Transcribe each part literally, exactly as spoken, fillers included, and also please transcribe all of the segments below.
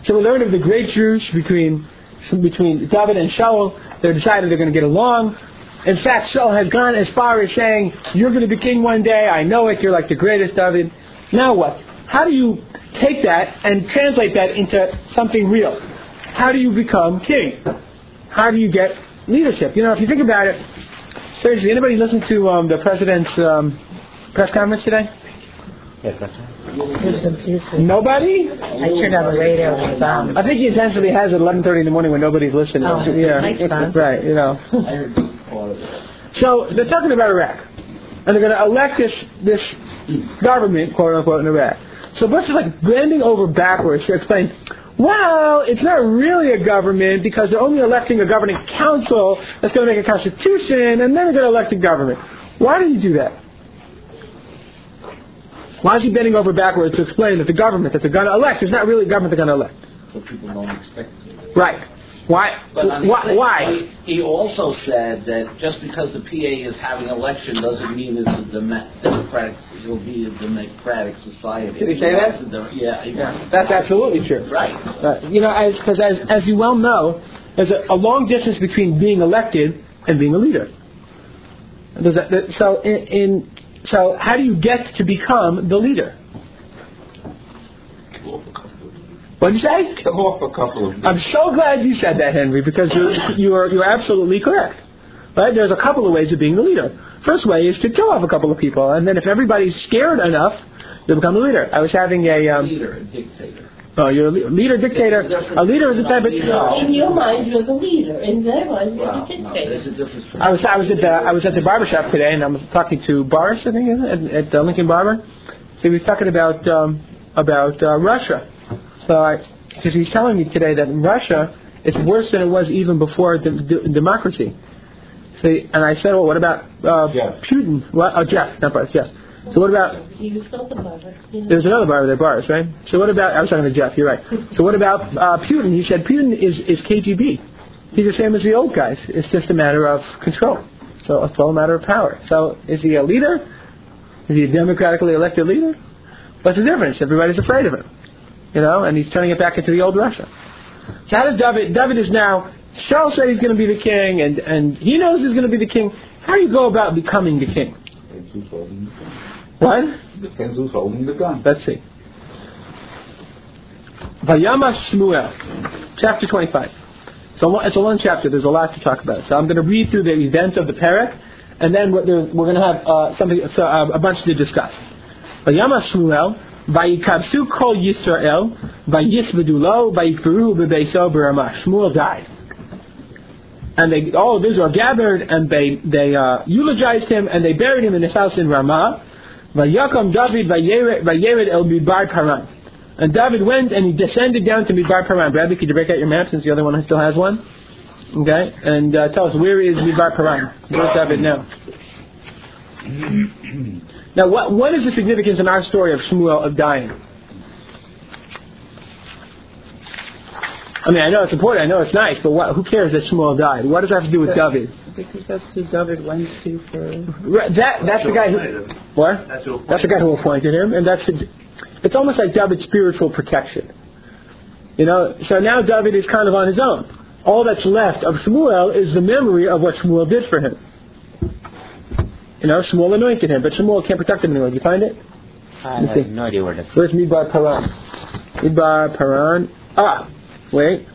So we learn of the great truce between between David and Shaul. They're decided they're going to get along. In fact, Shaul has gone as far as saying, "You're going to be king one day. I know it. You're like the greatest, David." Now what? How do you take that and translate that into something real? How do you become king? How do you get leadership? You know, if you think about it, seriously, anybody listen to um, the president's um, press conference today? Yes, that's right. Nobody? I turned on the radio. It was on. I think he intentionally has it at eleven thirty in the morning when nobody's listening. Oh, yeah, right. You know. So they're talking about Iraq, and they're going to elect this this government, quote unquote, in Iraq. So Bush is like bending over backwards to explain, well, it's not really a government because they're only electing a governing council that's going to make a constitution, and then they're going to elect a government. Why do you do that? Why is he bending over backwards to explain that the government that they're going to elect is not really a government they're going to elect? So people don't expect it. Right. Why? But I mean, why? why? He also said that just because the P A is having an election doesn't mean it's a dem- democratic. It'll be a democratic society. Did he say that? Dem- yeah, yeah, that's absolutely true. Right. Uh, you know, as because as as you well know, there's a, a long distance between being elected and being a leader. There's a, so in, in so how do you get to become the leader? What did you say? Kill off a couple of them. I'm so glad you said that, Henry, because you're you're you're absolutely correct. Right? There's a couple of ways of being the leader. First way is to kill off a couple of people, and then if everybody's scared enough, you'll become the leader. I was having a um, leader, a dictator. Oh, you're a le- leader, dictator. A leader is a type of. No. In your mind, you're the leader. In their mind, you're Well, the no, dictator. there's a difference. I was I was at the I was at the barbershop today, and I was talking to Boris, I think, at, at the Lincoln Barber. So he was talking about um, about uh, Russia. So I. Because he's telling me today that in Russia, it's worse than it was even before the, the, democracy. So, and I said, well, what about uh, Putin? What? Oh, Jeff, not Boris, Jeff. So what about... He was called the barber. Yeah. There's another barber there, Boris, right? So what about... I was talking to Jeff, you're right. So what about uh, Putin? He said Putin is, is K G B. He's the same as the old guys. It's just a matter of control. So it's all a matter of power. So is he a leader? Is he a democratically elected leader? What's the difference? Everybody's afraid of him. You know, and he's turning it back into the old Russia. So how does David... David is now... Shaul said he's going to be the king, and, and he knows he's going to be the king. How do you go about becoming the king? Depends who's holding the gun. What? Depends who's holding the gun. Let's see. Vayama Shmuel, chapter twenty-five. So it's a long chapter. There's a lot to talk about. So I'm going to read through the events of the parak, and then we're going to have uh, something, so, uh, a bunch to discuss. Vayama Shmuel, Vayikabsu kol Yisrael, Vayisvedu lo, Vayikberu bebeiso b'Ramah. Shmuel died. And they, all of Israel gathered, and they they uh, eulogized him, and they buried him in his house in Ramah. Vayakam David Vayered el Midbar Paran. And David went and he descended down to Midbar Paran. Bradley, could you break out your map since the other one still has one? Okay, and uh, tell us, where is Midbar Paran? Where's David now? Now, what what is the significance in our story of Shmuel of dying? I mean, I know it's important, I know it's nice, but what, who cares that Shmuel died? What does that have to do with that, David? Because that's who David went to for... Right, that That's the guy who... What? That's, that's the guy who appointed him, and that's... It's almost like David's spiritual protection. You know, so now David is kind of on his own. All that's left of Shmuel is the memory of what Shmuel did for him. You know, Shmuel anointed him, but Shmuel can't protect him anymore. Do you find it? I have no idea where that's... Where's Midbar Paran? Midbar Paran. Ah, wait.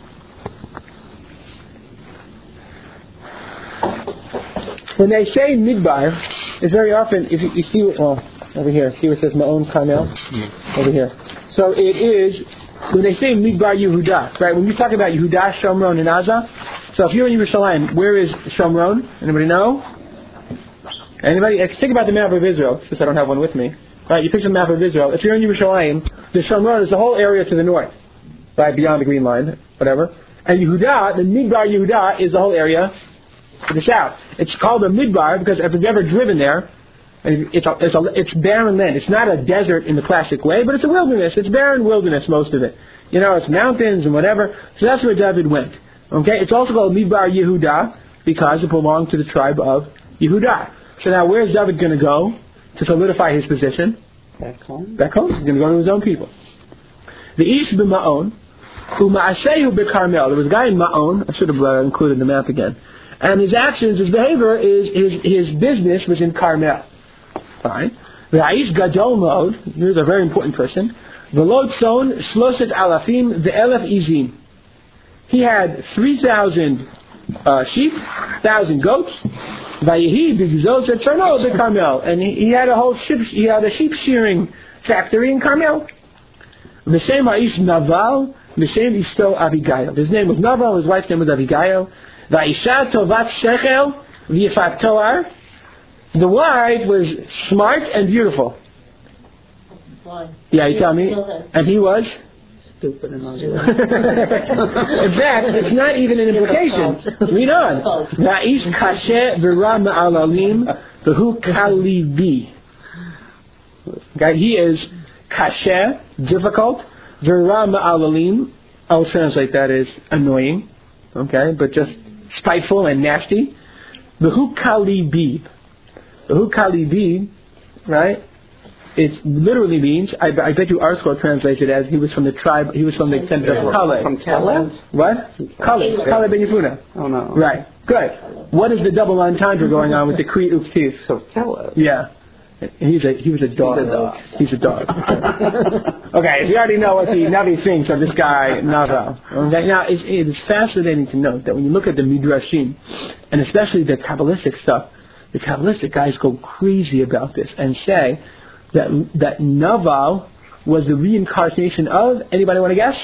When they say Midbar, it's very often, if you, you see, well, over here, see where it says Ma'on Carmel? Mm. Over here. So it is, when they say Midbar Yehuda, right, when you talk about Yehuda, Shomron, and Azah, so if you're in Yerushalayim, where is Shomron? Anybody know? Anybody? Think about the map of Israel, since I don't have one with me. Right, you picture the map of Israel. If you're in Yerushalayim, the Shomron is the whole area to the north, right, beyond the green line, whatever. And Yehuda, the Midbar Yehuda, is the whole area to the south. It's called a Midbar because if you've ever driven there, it's a, it's, a, it's barren land. It's not a desert in the classic way, but it's a wilderness. It's barren wilderness, most of it. You know, it's mountains and whatever. So that's where David went. Okay, it's also called Midbar Yehuda because it belonged to the tribe of Yehuda. So now where's David going to go to solidify his position? Back home. Back home. He's going to go to his own people. The Ish b'Ma'on, Uma'ashehu b'Carmel. There was a guy in Ma'on. I should have uh, included the map again. And his actions, his behavior, is his his business was in Carmel. Fine. V'Aish gadol mod. Here's a very important person. V'lo tzon shloshet alafim ve'elef izim. He had three thousand uh, sheep, thousand goats. Vayehi b'gzos etzarno b'Carmel. And he, he had a whole sheep. He had a sheep shearing factory in Carmel. V'shem Aish Naval. V'shem Ishto Abigail. His name was Naval. His wife's name was Abigail. Va'isha tovat shechel v'yifat toar. The wife was smart and beautiful. Why? Yeah, you tell me. And he was? Stupid and ugly. In fact, it's not even an implication. Read on. Va'ish kashe v'ra ma'alalim v'hu kalibi. Okay, he is kashe, difficult. V'ra ma'alalim. I'll translate that as annoying. Okay, but just spiteful and nasty. V'hu kalibi. V'hu kalibi, right? It literally means, I, I bet you our school translates it as he was from the tribe, he was from the descendant of Caleb. From Caleb? What? Caleb. Caleb ben Yefuna. Oh no. Right. Good. What is the double entendre going on with the Kri Uktif? So Caleb. Yeah. He's a, he was a dog. He's a dog. He's a dog. Okay, so you already know what the Navi thinks of this guy, Naval. Okay, now, it's, it is fascinating to note that when you look at the Midrashim, and especially the Kabbalistic stuff, the Kabbalistic guys go crazy about this and say that that Naval was the reincarnation of, anybody want to guess?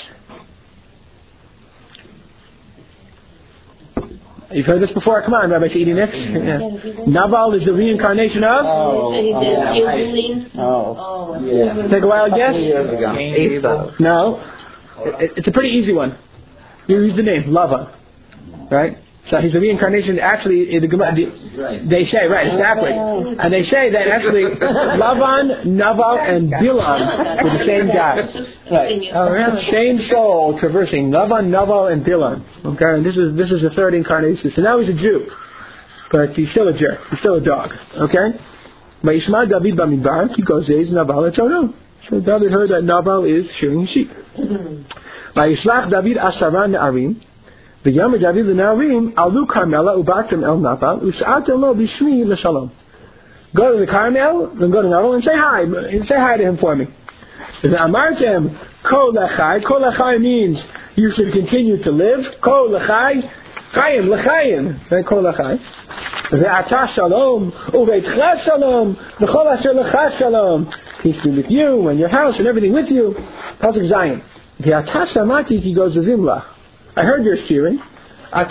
You've heard this before? Come on, Rabbi Shidi Nix. Yeah. Naval is the reincarnation of? Oh, oh, Oh. yeah. Take a wild guess? Esau. No. It, it's a pretty easy one. You use the name, Lava. Right? So he's the reincarnation. Actually, in the, the, they say, right, exactly. And they say that actually Lavan, Naval, and Bilam were the same guy. Right. Oh, really? Same soul traversing Lavan, Naval, and Bilam. Okay, and this is this is the third incarnation. So now he's a Jew, but he's still a jerk. He's still a dog. Okay. Vayishma David b'midbar ki gozez Naval etzono. So David heard that Naval is shearing sheep. Vayishlach David asara ne'arim. The Yom David l'Narim alu Carmela ubatim el Naval us'atem lo b'shmi l'shalom. Go to the Carmel, then go to Naval and say hi. And say hi to him for me. The Amartem kol lechai. Kol lechai means you should continue to live. Kol lechai, chayim lechayim. Right? Kol lechai. Ve'ata shalom uveitcha shalom v'chol asher lecha shalom. Peace be with you and your house and everything with you. Pasuk Zion. Ve'ata shamati ki goes to Zimlach. I heard your steering. By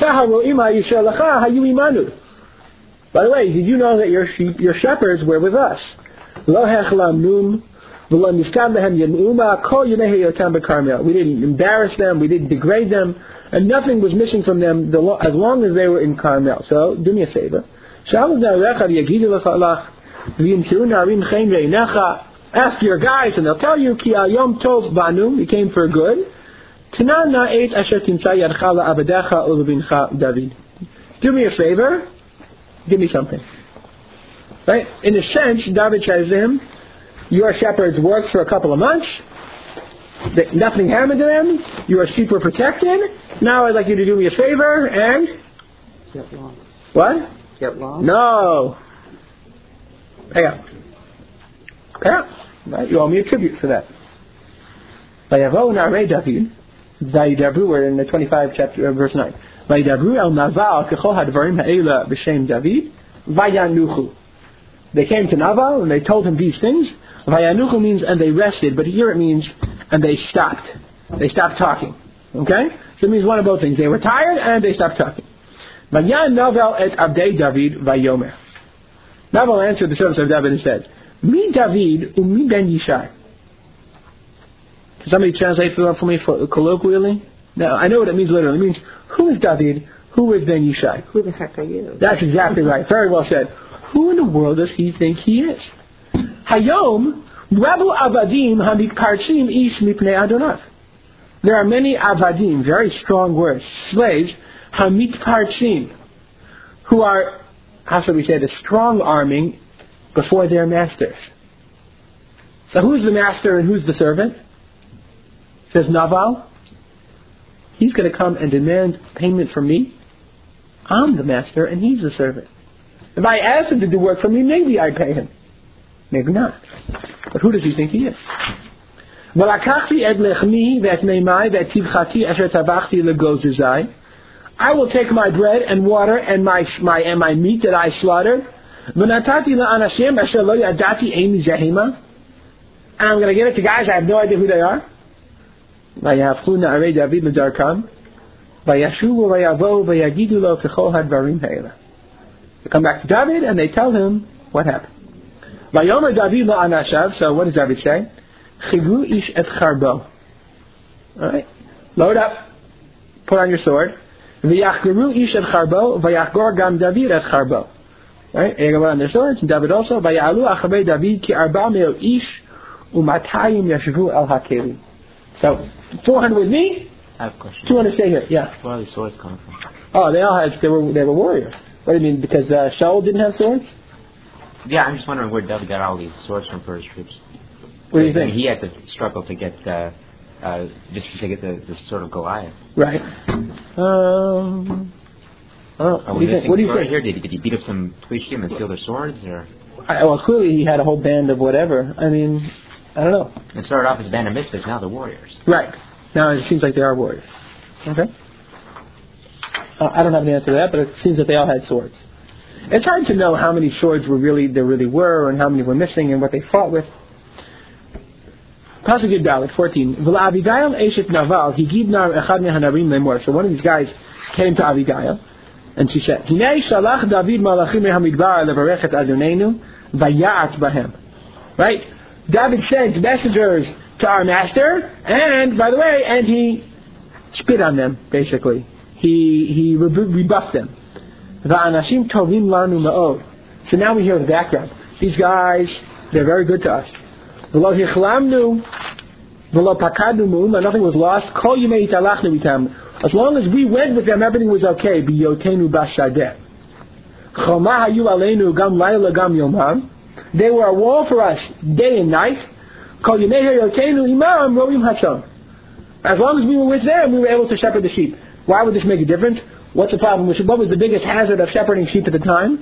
the way, did you know that your sheep, your shepherds were with us? We didn't embarrass them, we didn't degrade them, and nothing was missing from them as long as they were in Carmel. So, do me a favor. Ask your guys and they'll tell you, Ki al yom tov banu, we came for good. Do me a favor, give me something. Right? In a sense, David says to him, your shepherds worked for a couple of months, nothing happened to them, your sheep were protected, now I'd like you to do me a favor and... Get lost. What? Get lost? No. Pay up. Pay up. Right? You owe me a tribute for that. Vayavo na'arei David. Vayidabru, we're in the twenty-five chapter, uh, verse nine. Vayidabru el Naval kechol hadvarim ha'ela b'shem David vayanuchu. They came to Naval and they told him these things. Vayanuchu means and they rested, but here it means and they stopped. They stopped talking. Okay? So it means one of both things. They were tired and they stopped talking. Vayan Naval et abdei David vayomer. Naval answered the servants of David and said, Mi David umi ben Yishai. Can somebody translate that for me for, colloquially? No, I know what it means literally. It means, who is David? Who is Ben Yishai? Who the heck are you? That's exactly right. Very well said. Who in the world does he think he is? Hayom, Rabu Avadim Hamikparchim Ish Mipnei Adonav. There are many Avadim, very strong words, slaves, Hamikparchim, who are, how shall we say, the strong arming before their masters. So who's the master and who's the servant? Says Naval. he's going to come and demand payment from me. I'm the master and he's the servant. If I ask him to do work for me, maybe I pay him. Maybe not. But who does he think he is? I will take my bread and water and my my and my meat that I slaughtered, and I'm going to give it to guys I have no idea who they are. They come back to David and they tell him what happened. So what does David say? Alright? Load up. Put on your sword. Right? They go on their swords, and David also. So, four hundred with me, I have a question. two hundred stay here. Yeah. Where are these swords coming from? Oh, they all had, they were, they were warriors. What do you mean, because uh, Shaul didn't have swords? Yeah, I'm just wondering where David got all these swords from for his troops. What do you I mean, think? he had to struggle to get, uh, uh, just to get the, the sword of Goliath. Right. Um, oh, what do you think? What do you think? Here, did he, did he beat up some Plishtim and steal their swords, or? I, well, clearly he had a whole band of whatever. I mean, I don't know. It started off as a band of misfits, now they're warriors. Right. Now it seems like they are warriors. Okay. Uh, I don't have an answer to that, but it seems that they all had swords. It's hard to know how many swords were really there really were, and how many were missing, and what they fought with. Pasuk Yud fourteen. V'la'Abigail eshet Naval higid nar echad mehanarim lemor. So one of these guys came to Abigail, and she said, "Hinei shalach David malachim mehamidbar levarech et Adonenu vayat bahem." Right? David sent messengers to our master, and by the way, and he spit on them. Basically, he he rebuffed them. Va'anashim tovim lanu ma'od. So now we hear the background. These guys, they're very good to us. V'lo hichlamnu, v'lo pakadnu mu'uma, nothing was lost. Kol yimei italachnu itam. As long as we went with them, everything was okay. B'yotenu b'shadeh. Choma hayu aleinu gam laila gam yomam. They were a wall for us day and night. Kol yimei yotenu imam roim hachon. As long as we were with them, we were able to shepherd the sheep. Why would this make a difference? What's the problem? What was the biggest hazard of shepherding sheep at the time?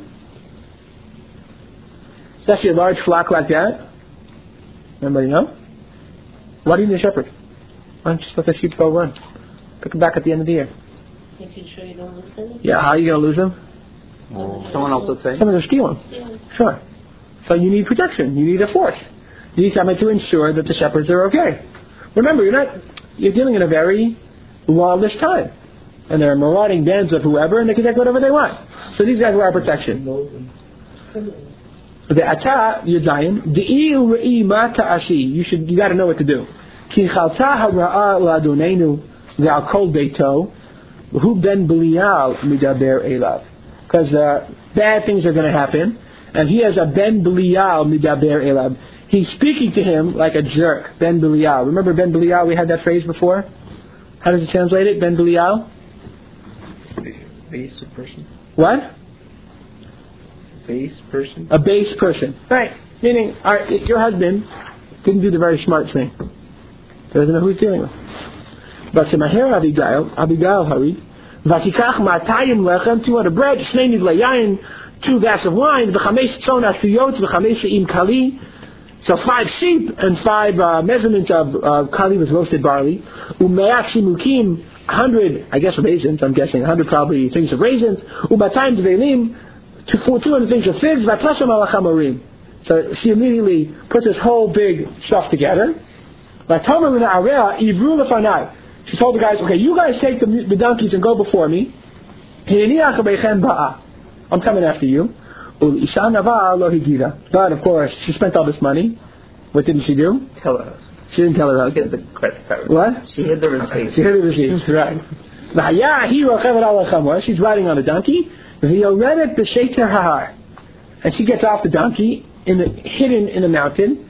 Especially a large flock like that. Anybody know? Why do you need a shepherd? Why don't you just let the sheep go run? Pick them back at the end of the year. Making sure you don't lose them. Yeah, how are you going to lose them? Well, Someone else would say. Someone will steal them. Yeah. Sure. So you need protection. You need a force. You need something to ensure that the shepherds are okay. Remember, you're not. You're dealing in a very lawless time. And there are marauding bands of whoever, and they can take whatever they want. So these guys were our protection. The ata yadayim de'i u're'i ma ta'ashi. You should, you got to know what to do. Ki chalta hara'a la'adonenu ve'al kol beito hu ben Belial midaber elav. Because uh, bad things are going to happen, and he has a ben Belial midaber elav. He's speaking to him like a jerk. Ben Belial. Remember Ben Belial? We had that phrase before. How does it translate it? Ben Belial. Base person. What? Base person. A base person. Right. Meaning, our, your husband didn't do the very smart thing. He doesn't know who he's dealing with. But to Maher Abigail, Abigail hurried. Vatikach matayim lechem, two hundred bread, shnei nidlei yain, two glass of wine, v'chamesh tzon asuyot, v'chamesh she'im kali. So five sheep and five uh, measurements of uh, kali was roasted barley. Umeach shimukim, one hundred, I guess, raisins, I'm guessing, one hundred probably things of raisins. Ubatayim dvelim, two hundred things of figs. Vatasham alachamorim. So she immediately puts this whole big stuff together. She told the guys, okay, you guys take the, the donkeys and go before me. I'm coming after you. But of course, she spent all this money. What didn't she do? Tell us. She didn't tell her She husband. hid the credit card. What? She hid the receipt. She hid the receipts, right. She's riding on a donkey. And she gets off the donkey in the, hidden in the mountain.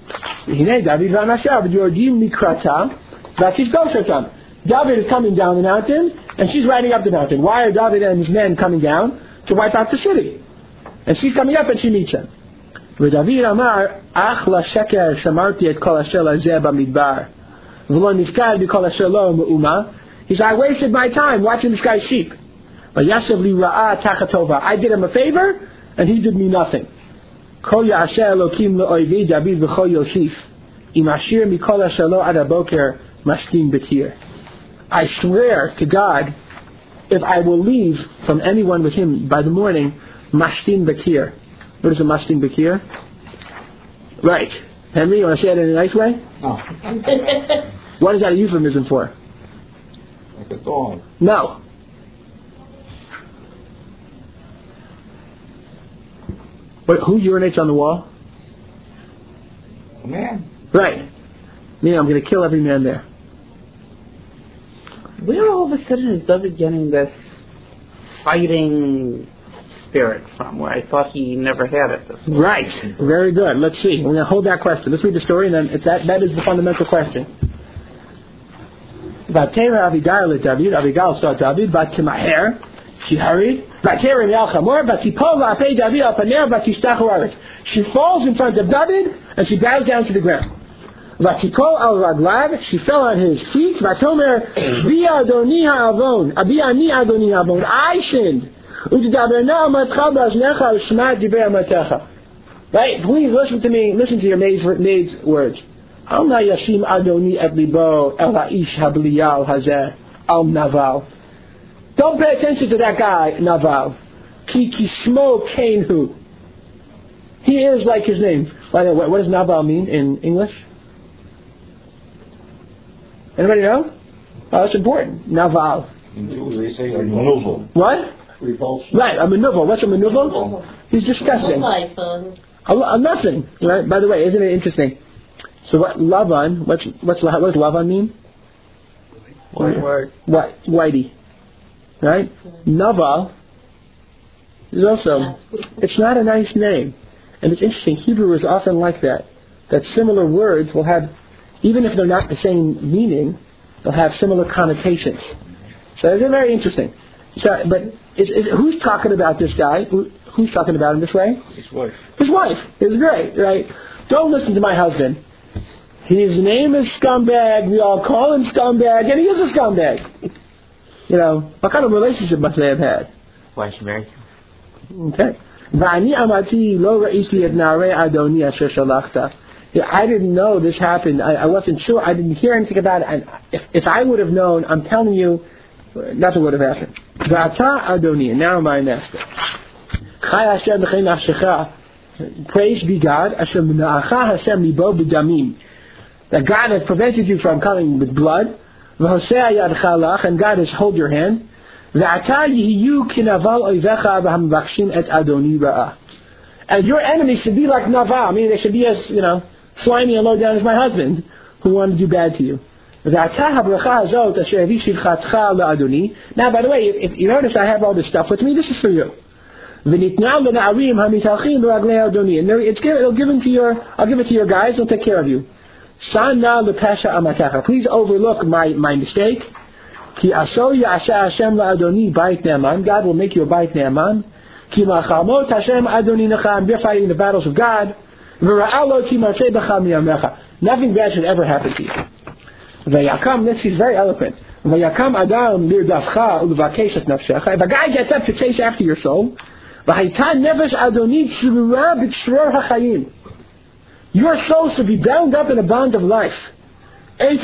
David is coming down the mountain, and she's riding up the mountain. Why are David and his men coming down? To wipe out the city. And she's coming up and she meets him. ודוד אמר, אך לשקר שמרתי את כל אשר לזה במדבר, ולא נזכר בכל אשר לא מאומה. He said, I wasted my time watching this guy's sheep. But Yashav li ra'ah tachatova. I did him a favor, and he did me nothing. Kol ya'aseh Elokim le'oivi David v'chol Yosef. Im ashir mikol asher lo ad haboker mashkin betir. I swear to God, if I will leave from anyone with him by the morning, mashtin bakir. What is a mashtin bakir? Right. Henry, you want to say it in a nice way? No. What is that a euphemism for? Like a dog. No. What, who urinates on the wall? A man. Right. Meaning I'm going to kill every man there. Where all of a sudden is David getting this fighting spirit from, where I thought he never had it before? Right. Very good. Let's see. We're going to hold that question. Let's read the story, and then if that, that is the fundamental question. Vatera Avigail at David. Avigail saw David. Vatemaher. She hurried. Vatera Yalchamor. Vatipola Apei David Alpaner. Vatishtachu. She falls in front of David, and she bows down to the ground. Vatipol al Raglav, she fell on his feet. Vatomer, Bi Adoni Ha'avon, Abi Ani Adoni Ha'avon, I sinned. U'tidaberna amatcha b'aznecha u'shma divrei amatecha. Right? Please listen to me, listen to your maid's, maid's words. Al na yashim Adoni et libo el ha'ish ha'bliyal hazeh al Naval. Don't pay attention to that guy, Naval. Ki kishmo Kainhu. He is like his name. By the way, what does Naval mean in English? Anybody know? Oh, that's important. Naval. In Jews they say a maneuver. What? Repulsion. Right, a maneuver. What's a maneuver? He's disgusting. Life, um, A, a nothing. Right? By the way, isn't it interesting? So what? Lavan. What's what's what does Lavan mean? One word. What? Whitey. Right? Naval is also. It's not a nice name, and it's interesting. Hebrew is often like that. That similar words will have, even if they're not the same meaning, they'll have similar connotations. So it's very interesting. So, but is, is, who's talking about this guy? Who, who's talking about him this way? His wife. His wife. It's great, right? Don't listen to my husband. His name is Scumbag. We all call him Scumbag, and he is a scumbag. You know, what kind of relationship must they have had? Why is she married? Okay. V'ani amati lo ra'isi et na'arei adoni asher shalachta. Yeah, I didn't know this happened. I, I wasn't sure. I didn't hear anything about it. And if, if I would have known, I'm telling you, nothing would have happened. V'ata Adoni, and now my master. Chai Hashem b'chei nafshecha. Praise be God. Hashem na'acha Hashem libo b'damim. That God has prevented you from coming with blood. V'hosea yadcha lach, and God has held your hand. V'ata yihiyu kinaval oivecha v'hamvachshin et Adoni ra'ah. And your enemy should be like Naval. I mean, they should be as, you know, slimy and low down as my husband, who wanted to do bad to you. Now, by the way, if, if you notice I have all this stuff with me, this is for you. And it's given, it'll give it to your, I'll give it to your guys, they'll take care of you. Please overlook my, my mistake. God will make you a bait ne'aman. We're fighting the battles of God. Nothing bad should ever happen to you. This is very eloquent. If a guy gets up to chase after your soul, your soul should be bound up in a bond of life. Okay?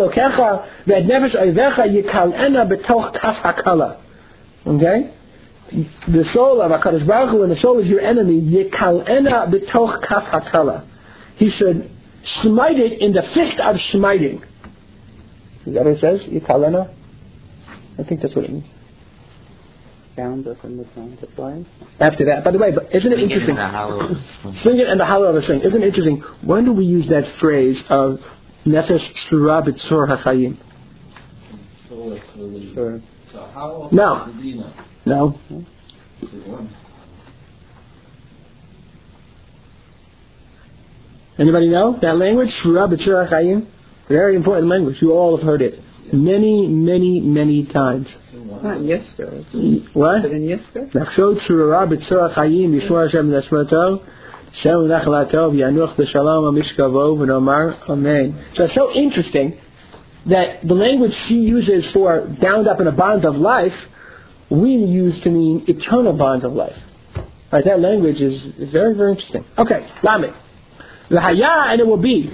The soul of HaKadosh Baruch Hu and the soul of your enemy, Yekal'ena b'toch kaf hakala. He should smite it in the fist of smiting. Is that what it says? Yekal'ena? I think that's what it means. Bound up in the sound of life. After that. By the way, but isn't it interesting? Sing it in the hollow of a string. Isn't it interesting? When do we use that phrase of Nefesh Shura B'tzor HaChayim? Sure. So how No. do you know? No. Anybody know that language? Shura B'tzor HaChayim? Very important language. You all have heard it. Many, many, many times. Not Yester. What? Is it in Yester? Nachshot Shura B'tzor HaChayim Yishmor Hashem Neshmato Shem Nachlato V'yanuch B'shalom HaMishkavo V'nomar Amen. So it's so interesting that the language she uses for bound up in a bond of life, we use to mean eternal bond of life. Right? That language is very, very interesting. Okay, Lamed. L'haya, and it will be.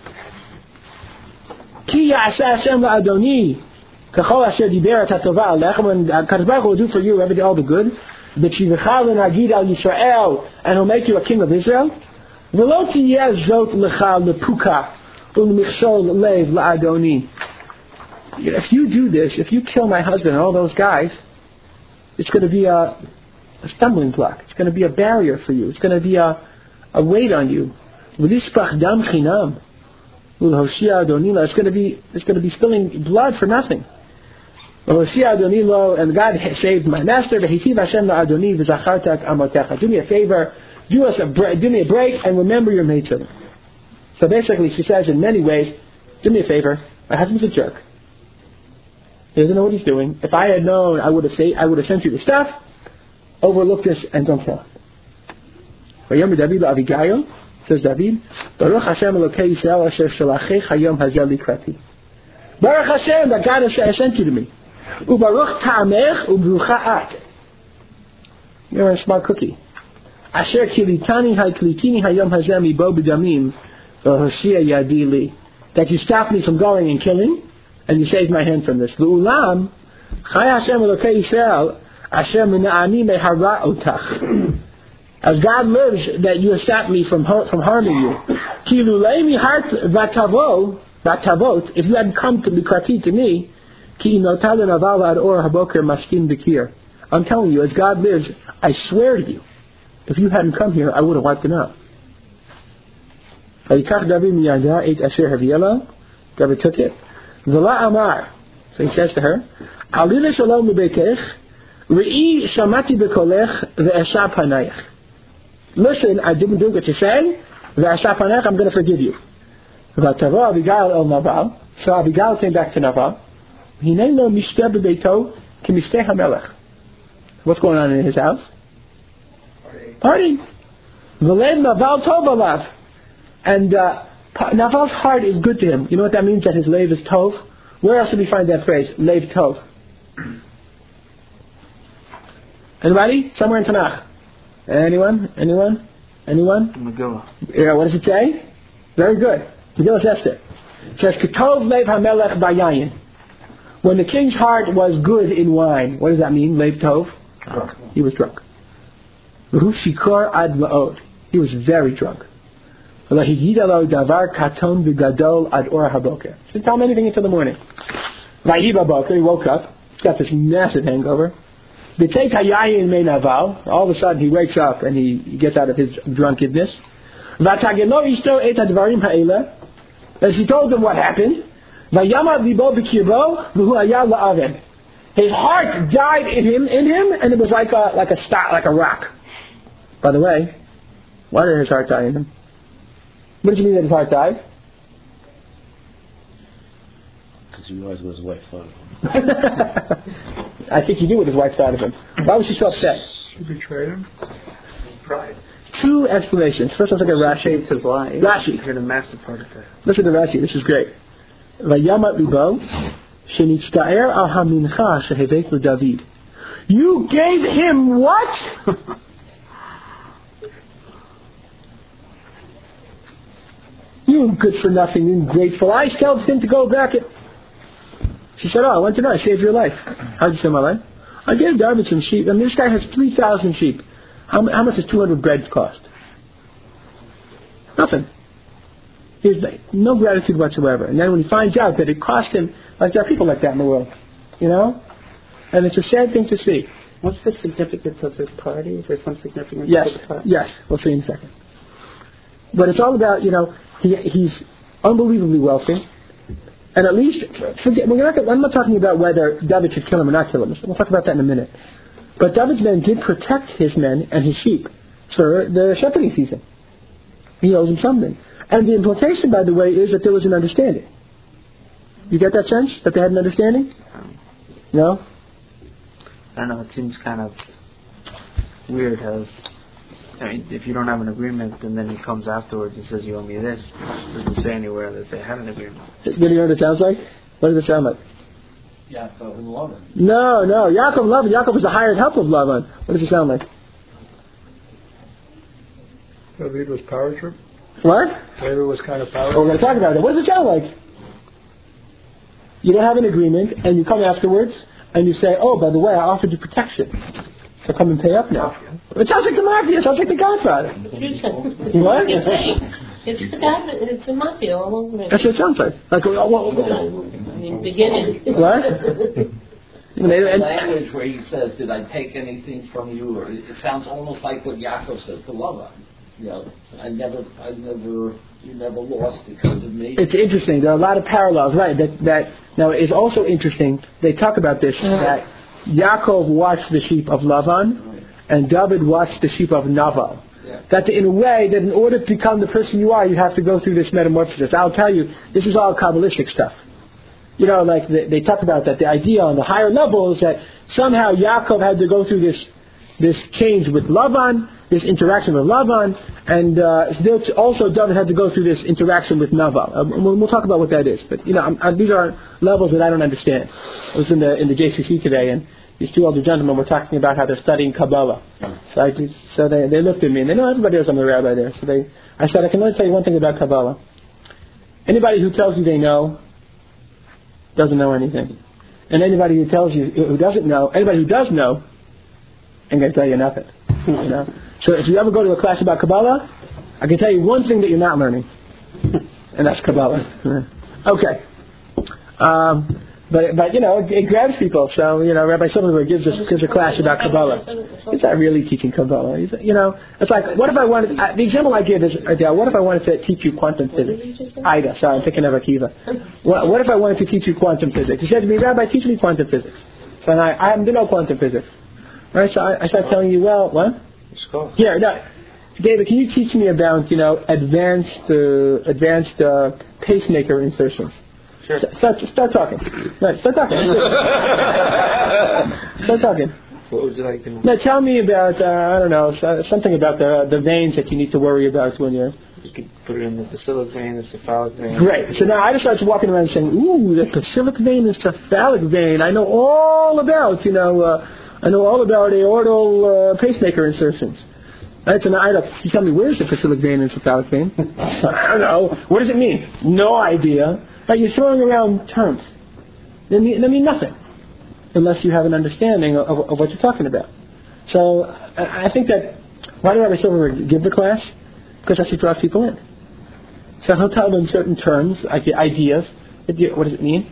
Ki ya'aseh Hashem la'adoni k'chol asher diber et hatova alechem, when Kadosh Baruch Hu will do for you everything, all the good. B'tshivcha l'nagid al Yisrael, and He'll make you a king of Israel. V'lo tiyeh zot lecha lepuka u'michshol lev la'adoni. If you do this, if you kill my husband and all those guys, it's going to be a, a stumbling block. It's going to be a barrier for you. It's going to be a, a weight on you. V'lispach dam chinam. It's going to be it's going to be spilling blood for nothing. And God saved my master. Do me a favor, do us a do me a break, and remember your maidservant. So basically, she says in many ways, do me a favor. My husband's a jerk. He doesn't know what he's doing. If I had known, I would have say, I would have sent you the stuff. Overlook this and don't kill him. Says David, Baruch Hashem Elokei Yisrael Asher Shalachech Hayom Hazel Likrati. Baruch Hashem, that God has sent you to me. Ubaruch Ta'amech Ubrucha At. You're a smart cookie. Asher Kilitani Haklitini Hayom Hazel Mibo B'Damim V'Hoshia Yadi Li. That you stopped me from going and killing, and you saved my hand from this. V'Ulam Chai Hashem Elokei Yisrael Asher Mina'ani Mehara Otach. As God lives, that you have stopped me from from harming you. Kilulei heart vatavo vatavot. If you hadn't come to Likrati to me, ki notaden aval ad or haboker mashkin bekir. I'm telling you, as God lives, I swear to you, if you hadn't come here, I would have wiped them out. Vayikach David miyada et asher haviela. David took it. V'la amar. So he says to her, Alila shalom ubeitech, re'i shamati bekolech ve'esha panayach. Listen, I didn't do what you said. I'm going to forgive you. So Abigail came back to Nabal. What's going on in his house? Party. And uh, Naval's heart is good to him. You know what that means? That his lev is tov. Where else do we find that phrase? Lev tov. Anybody? Somewhere in Tanakh. Anyone? Anyone? Anyone? Megillah. Yeah, what does it say? Very good. Megillah Esther. It says, Ketov Lev HaMelech Bayayin. When the king's heart was good in wine. What does that mean? Lev Tov? Drunk. He was drunk. V'hu Shikor Ad Ma'od. He was very drunk. V'lahigidalo Davar Katon V'gadol Ad Or HaBoker. He didn't tell him anything until the morning. Vahiba Boker. He woke up. He's got this massive hangover. All of a sudden he wakes up and he, he gets out of his drunkenness. As he told them what happened, his heart died in him, in him, and it was like a like a st- like a rock. By the way, why did his heart die in him? What did you mean that his heart died? Because he realized what his wife thought. I think he knew what his wife thought of him. Why was she so upset? She betrayed him. Pride. Two explanations. First, let's look at Rashi. His life. Rashi. I heard a massive part of that. Listen to Rashi. This is great. Vayamat libo shenitztaer al hamincha shehevetu David. You gave him what? You good for nothing, ungrateful. I told him to go back. At... She said, oh, I want to know. I saved your life. How did you save my life? I gave David some sheep. I mean, this guy has three thousand sheep. How, how much does two hundred bread cost? Nothing. He has no gratitude whatsoever. And then when he finds out that it cost him, like there are people like that in the world, you know? And it's a sad thing to see. What's the significance of this party? Is there some significance yes, to the party? Yes, we'll see in a second. But it's all about, you know, he, he's unbelievably wealthy. And at least, forget, we're not, I'm not talking about whether David should kill him or not kill him. We'll talk about that in a minute. But David's men did protect his men and his sheep for the shepherding season. He owes them something. And the implication, by the way, is that there was an understanding. You get that sense? That they had an understanding? No? I don't know, it seems kind of weird how, I mean, if you don't have an agreement and then he comes afterwards and says you owe me this, it doesn't say anywhere that they had an agreement. Do you know what it sounds like? What does it sound like? Yaakov and Lavan. No, no. Yaakov and Lavan. Yaakov was the hired help of Lavan. What does it sound like? David was power trip. What? David was kind of power. Oh, we're going to talk about that. What does it sound like? You don't have an agreement, and you come afterwards, and you say, oh, by the way, I offered you protection. So come and pay up now. It sounds like the mafia. It sounds like the Godfather. What? You're saying. It's the God, it's the mafia all over it. That's what it sounds like. Like, well, well, I mean, beginning. what? The language where he says, "Did I take anything from you?" Or it sounds almost like what Yaakov said to Lavan. You know, I never, I never, you never lost because of me. It's interesting. There are a lot of parallels, right? That that now it's also interesting. They talk about this that Yaakov watched the sheep of Lavan, and David watched the sheep of Naval. Yeah. That in a way, that in order to become the person you are, you have to go through this metamorphosis. I'll tell you, this is all Kabbalistic stuff. You know, like they, they talk about that. The idea on the higher level is that somehow Yaakov had to go through this this change with Lavan, this interaction with Lavan, and uh, also David had to go through this interaction with Naval. Uh, we'll, we'll talk about what that is. But you know, I'm, I'm, these are levels that I don't understand. I was in the in the J C C today, and these two older gentlemen were talking about how they're studying Kabbalah. So I just, so they they looked at me, and they know everybody else. I'm the rabbi there. So they, I said, I can only tell you one thing about Kabbalah. Anybody who tells you they know doesn't know anything, and anybody who tells you who doesn't know, anybody who does know, ain't gonna tell you nothing. You know. So if you ever go to a class about Kabbalah, I can tell you one thing that you're not learning, and that's Kabbalah. Okay. Um, But, but you know, it, it grabs people. So, you know, Rabbi Silverberg gives us gives a class about Kabbalah. He's not really teaching Kabbalah. He's, you know, it's like, what if I wanted, uh, the example I give is, uh, what if I wanted to teach you quantum physics? Ida, sorry, I'm thinking of Akiva. What, what if I wanted to teach you quantum physics? He said to me, Rabbi, teach me quantum physics. So and I, I happen to know quantum physics. Right, so I, I start telling you, well, what? Here, no. David, can you teach me about, you know, advanced, uh, advanced uh, pacemaker insertions? Sure. Start, start talking. Right, start talking. Start talking. What would you like to know? Now, tell me about, uh, I don't know, something about the the veins that you need to worry about when you're... You could put it in the bacillic vein, the cephalic vein. Great. So now I just started walking around saying, ooh, the bacillic vein and cephalic vein. I know all about, you know, uh, I know all about aortal uh, pacemaker insertions. Right, so now I don't, you tell me, where's the bacillic vein and cephalic vein? I don't know. What does it mean? No idea. Right, you're throwing around terms. They mean, they mean nothing unless you have an understanding of, of, of what you're talking about. So I, I think that, why did Rabbi Silverberg give the class? Because that's what draws people in. So he'll tell them certain terms, like the ideas. What does it mean?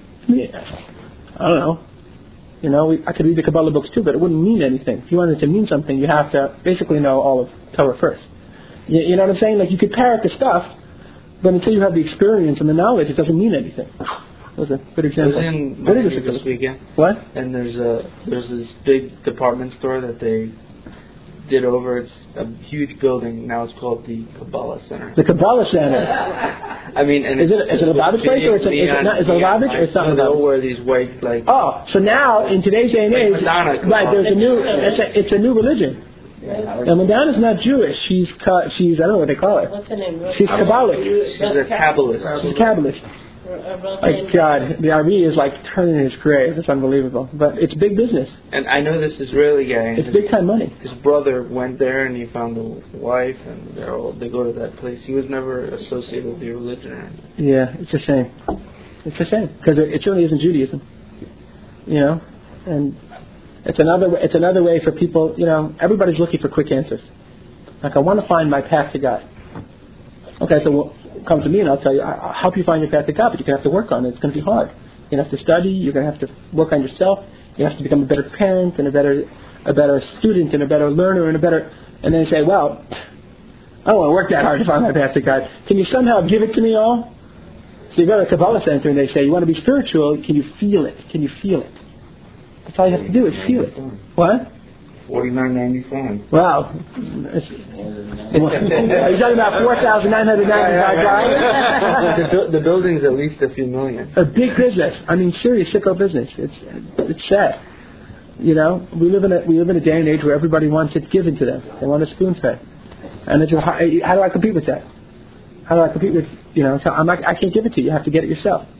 I don't know. You know, we, I could read the Kabbalah books too, but it wouldn't mean anything. If you wanted it to mean something, you have to basically know all of Torah first. You, you know what I'm saying? Like you could parrot the stuff, but until you have the experience and the knowledge, it doesn't mean anything. That was a good example. I was in what is this, this weekend. What? And there's a there's this big department store that they did over. It's a huge building. Now it's called the Kabbalah Center. The Kabbalah Center. I mean, and is it is it a Lubavitch place or is it, is it not? Is it a Lubavitch or it's not? They'll wear these white like. Oh, so now in today's day and age, Madonna, right? There's a new. It's a, it's a new religion. Yeah. And Madonna's not Jewish. She's she's I don't know what they call her. What's her name? She's Kabbalic. She's a Kabbalist. She's a Kabbalist. Like God, the Ari is like turning in his grave. It's unbelievable, but it's big business. And I know this Israeli guy. It's his, big time money. His brother went there and he found the wife, and they're all they go to that place. He was never associated with the religion. Yeah, it's a shame. It's a shame because it, it certainly isn't Judaism. You know, and it's another it's another way for people. You know, everybody's looking for quick answers. Like I want to find my path to God. Okay, so. We'll, come to me and I'll tell you, I'll help you find your path to God, but you're going to have to work on it. It's going to be hard. You're going to have to study. You're going to have to work on yourself. You have to become a better parent and a better a better student and a better learner and a better... And then say, well, I don't want to work that hard to find my path to God. Can you somehow give it to me all? So you go to a Kabbalah center and they say, you want to be spiritual, can you feel it? Can you feel it? That's all you have to do is feel it. What? Forty-nine ninety-five. Wow. It's, are you talking about four thousand nine hundred ninety-five dollars? the, bu- the building's at least a few million. A big business. I mean, serious sicko business. It's it's sad. You know, we live in a we live in a day and age where everybody wants it given to them. They want a spoon fed. And it's a, how do I compete with that? How do I compete with you know? So I'm not, I can't give it to you. You have to get it yourself.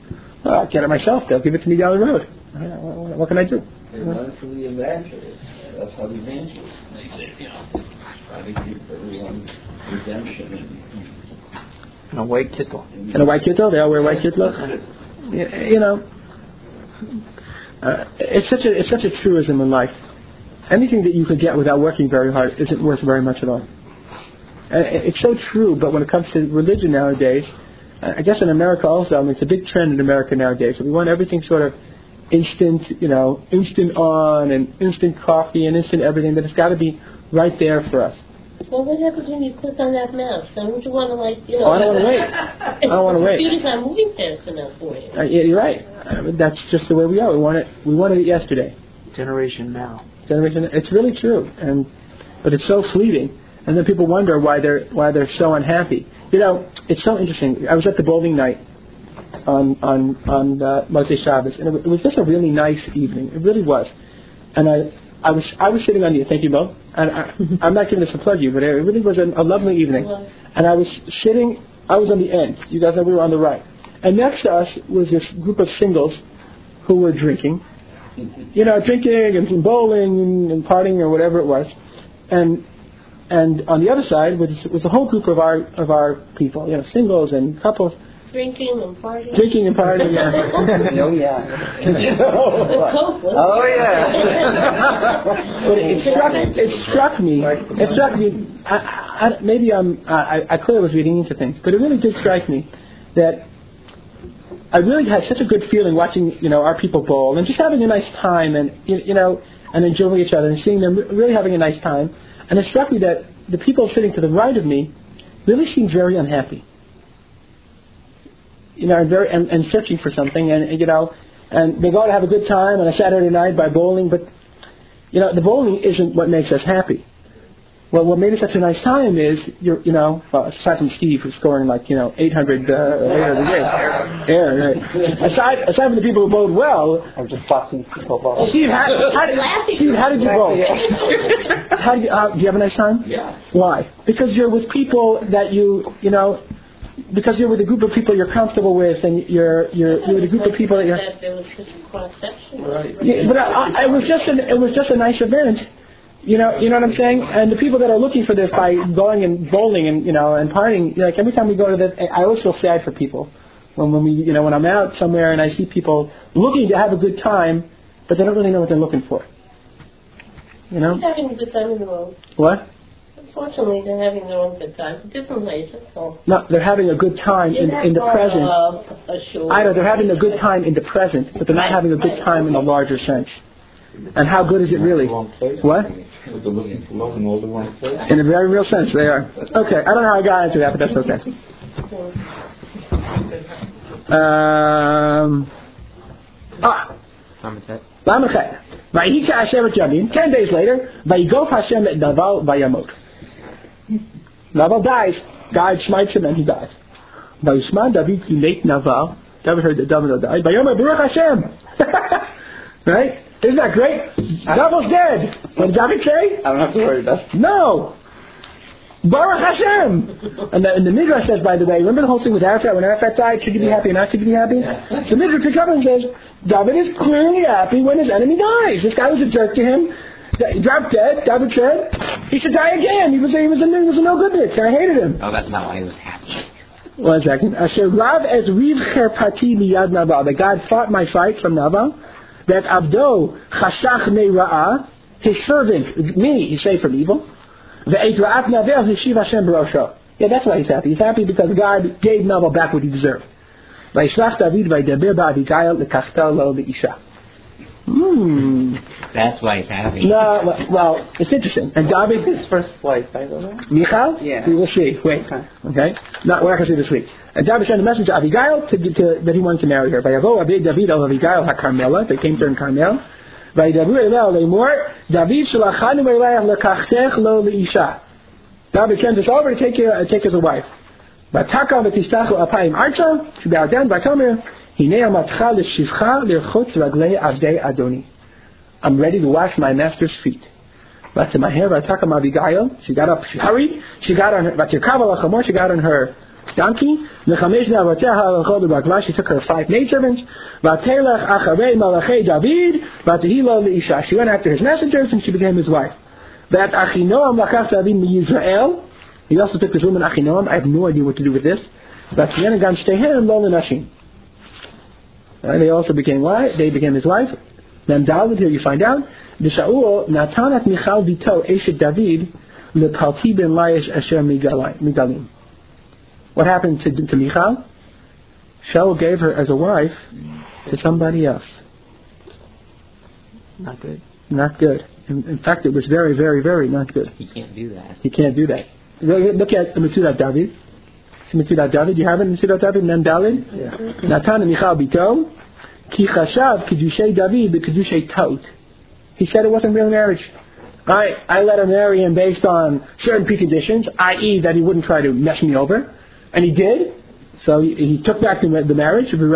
Well, I'll get it myself. They'll give it to me down the road. What, what can I do? They learn from the evangelists. That's how the evangelists make it, you know. Try to give everyone redemption. And, And a white kittel. And a white kittel? They all wear white kittels? You know, uh, it's such a it's such a truism in life. Anything that you can get without working very hard isn't worth very much at all. And it's so true, but when it comes to religion nowadays, I guess in America also, I mean, it's a big trend in America nowadays. So we want everything sort of instant, you know, instant on and instant coffee and instant everything, but it's got to be right there for us. Well, what happens when you click on that mouse? Don't you want to, like, you know... Oh, I don't want to wait. I don't want to wait. The computer's not moving fast enough for you. Uh, yeah, you're right. I mean, that's just the way we are. We want it. We wanted it yesterday. Generation now. Generation. It's really true, and but it's so fleeting. And then people wonder why they're why they're so unhappy. You know, it's so interesting. I was at the bowling night on on on uh, Motzei Shabbos, and it was just a really nice evening. It really was. And I I was I was sitting on the thank you, Mo. And I, I'm not giving this to plug you, but it really was a, a lovely evening. And I was sitting. I was on the end. You guys know we were on the right. And next to us was this group of singles who were drinking. You know, drinking and bowling and, and partying or whatever it was. And and on the other side was was a whole group of our of our people, you know, singles and couples. Drinking and partying. Drinking and partying, yeah. Oh yeah. Oh yeah. But it struck it struck me. It struck me. I, I, maybe I'm I, I clearly was reading into things, but it really did strike me that I really had such a good feeling watching, you know, our people bowl and just having a nice time and you, you know and enjoying each other and seeing them really having a nice time. And it struck me that the people sitting to the right of me really seemed very unhappy. You know, and very and, and searching for something, and, and you know, and they go to have a good time on a Saturday night by bowling, but you know, the bowling isn't what makes us happy. Well, what made it such a nice time is, you're, you know, well, aside from Steve, who's scoring like, you know, eight hundred uh, later the game. Aaron, right. Aside, aside from the people who bowled well, I'm just boxing football. Steve, how, how, did, Steve, how did you bowl? How did you, uh, do you have a nice time? Yeah. Why? Because you're with people that you, you know, because you're with a group of people you're comfortable with, and you're you're, you're with a group of people that you're. That there was such a cross section. Right. Yeah, but I, I, it was just an, it was just a nice event. You know, you know what I'm saying? And the people that are looking for this by going and bowling and, you know, and partying, like every time we go to that, I always feel sad for people. When, when we, you know, when I'm out somewhere and I see people looking to have a good time, but they don't really know what they're looking for. You know? They're having a good time in the world. What? Unfortunately, they're having their own good time. Different ways, that's all. No, they're having a good time in, in the present. Uh, a show. I know, they're having a good time in the present, but they're not having a good time in the larger sense. And how good is it really? What? They're looking for love in all the wrong place. In a very real sense, they are. Okay, I don't know how I got into that, but that's okay. Um, ah. Lamachet. Vayika Hashem et Yamin. Ten days later, Vayigof Hashem et Naval Vayamot. Naval dies. God smites him and he dies. Vayishman David ki met Naval. David heard that David died. Vayomer Baruch Hashem. Right? Isn't that great? Naval's dead. What did David say? I don't have to worry about it. No. Baruch Hashem. And the, and the Midrash says, by the way, remember the whole thing with Arafat? When Arafat died, should you be happy or not should you be happy? The Midrash picks up and says, David is clearly happy when his enemy dies. This guy was a jerk to him. He dropped dead. David said, he should die again. He was a, he was a, he was a no good bitch. I hated him. Oh, that's not why he was happy. One second. Asher Rav as Riv Cherpati miyad Naval. That God fought my fight from Naval. That Abdo Chashach Me'ra'ah, his servant, me, he saved from evil. Ve'et Ra'at Navel Hishiv Hashem B'rosho. Yeah, that's why he's happy. He's happy because God gave Naval back what he deserved. Vayishlach David vaydaber ba'Abigail lekachta lo le'isha. Hmm. That's why he's happy. No, well, well, it's interesting. And David, His first wife, I don't know. Michal? Yeah. We will see. Wait. Okay. No, we're not going to see this week. And David sent a message to Abigail to, to, that he wanted to marry her. Vayavo Abid David al Abigail HaKarmela. They came to her in Carmel. Vaydavu Elel Leimor. David Shalachanu Eleh Lekachtech Lo Leisha. David sent us over to take you, uh, take as a wife. Vataka v'tistachu apayim archa. She bowed down. Vatomer. Hinei amatcha l'shivcha l'chutz raglei avdei Adoni. I'm ready to wash my master's feet. Vatamaher Vataka Abigail. She got up. She hurried. She got on her. Vatirkava lachamor. She got on her donkey. She took her five maidservants. She went after his messengers and she became his wife. He also took this woman Achinoam. I have no idea what to do with this. And they also became wife. They became his wife. Then David, here you find out, the Shaul Natanat Michal Bito Eshet David LePalti Ben Laish Asher Migalim. What happened to, to Michal? Shaul gave her as a wife to somebody else. Not good. Not good. In, in fact, it was very, very, very not good. He can't do that. He can't do that. Look at Metzudat David. Metzudat David. You have it in Metzudat David? Mem David? Yeah. Natan Michal Bito. Ki chashav kedushay David b'kedushay taut. He said it wasn't real marriage. I I let her marry him based on certain preconditions, that is, that he wouldn't try to mess me over, and he did. So he, he took back the, the marriage. But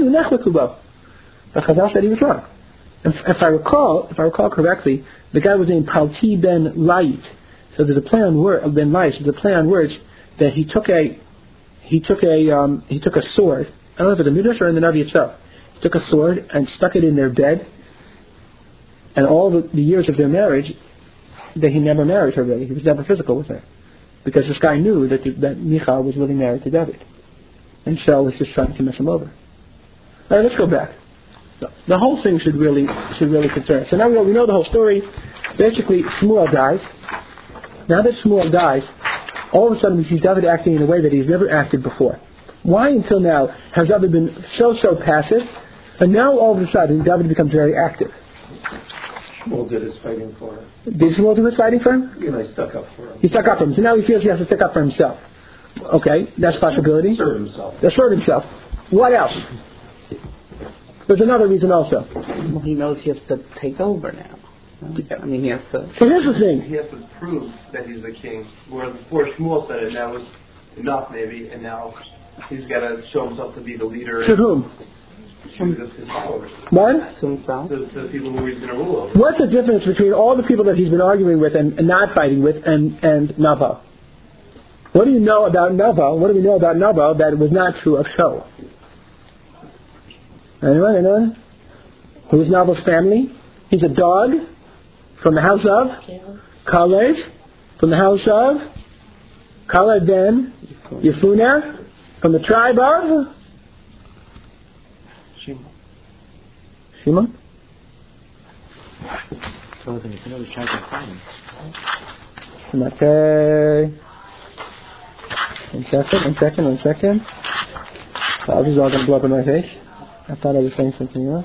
Chazal said he was wrong. If, if I recall, if I recall correctly, the guy was named Palti ben Lait. So there's a play on word of ben Lait. There's a play on words that he took a he took a um, he took a sword. I don't know if it's a midrash or in the Navi itself. Took a sword and stuck it in their bed, and all the, the years of their marriage, that he never married her really. He was never physical with her, because this guy knew that that Michal was really married to David, and Shaul was just trying to mess him over. All right, let's go back. The whole thing should really should really concern us. So now we know, we know the whole story. Basically, Shmuel dies. Now that Shmuel dies, all of a sudden we see David acting in a way that he's never acted before. Why until now has David been so so passive? And now all of a sudden, David becomes very active. Shmuel did his fighting for him. Did Shmuel do his fighting for him? You know, he stuck up for him. He stuck up for him. So now he feels he has to stick up for himself. Okay, that's a possibility. Assert himself. Assert himself. What else? There's another reason also. Well, he knows he has to take over now. I mean, he has to... So here's the thing. He has to prove that he's the king. Whereas before Shmuel said it, that was enough maybe, and now he's got to show himself to be the leader. To whom? To his followers. What? To himself. To, to the people who he's going to rule over. What's the difference between all the people that he's been arguing with and, and not fighting with and, and Nabal? What do you know about Nabal? What do we know about Nabal that was not true of Shaul? Anyone? Anyone? Who's Nabal's family? He's a dog from the house of Kalev, from the house of Kalev ben Yefuneh, from the tribe of Shimon. So the Yefuneh was trying to find him. Okay. One second, one second, one second. Oh, this is all going to blow up in my face. I thought I was saying something else.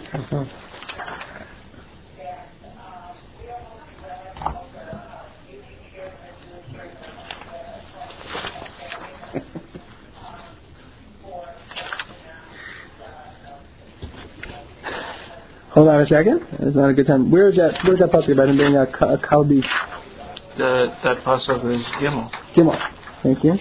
Hold on a second. It's not a good time. Where is that? Where's that pasuk about him being a, a Kalbi? The, that pasuk is Gimel. Gimel. Thank you.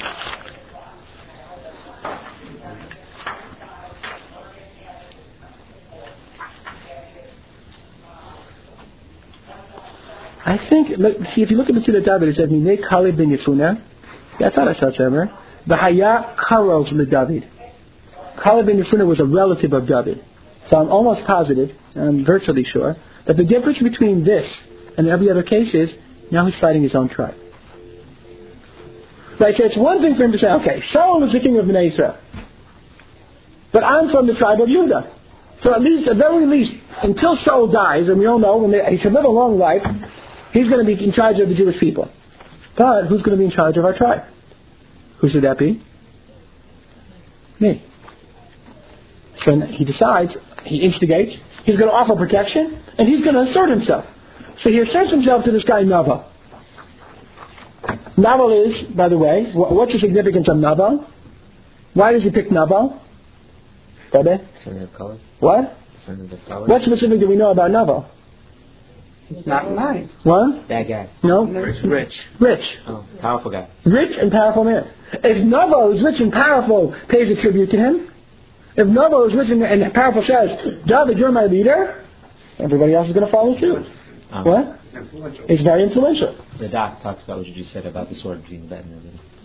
I think, look, see, if you look at the Metzudat David, it says, Minei Kalev ben Yefuneh. Yeah, I thought I saw it somewhere. V'haya Karov LeDavid. Kalev ben Yefuneh was a relative of David. So I'm almost positive, I'm virtually sure, that the difference between this and every other case is, now he's fighting his own tribe. Right, so it's one thing for him to say, okay, Shaul is the king of Bnei Israel, but I'm from the tribe of Judah. So at least, at the very least, until Shaul dies, and we all know when they, he should live a long life, he's going to be in charge of the Jewish people. But who's going to be in charge of our tribe? Who should that be? Me. So he decides, he instigates, he's going to offer protection, and he's going to assert himself. So he asserts himself to this guy Nabal. Nabal is, by the way, what's the significance of Nabal? Why does he pick Nabal? Son of color. What? Son of the color. What specific do we know about Nabal? It's not nice. What? Bad guy. No? Rich. Rich. Rich. Oh, powerful guy. Rich and powerful man. If Nabal is rich and powerful, pays a tribute to him. If Nabal is rich and, and powerful says, David, you're my leader, everybody else is going to follow suit. Um, what? It's very influential. The doc talks about what you just said about the sword between the bed and everything.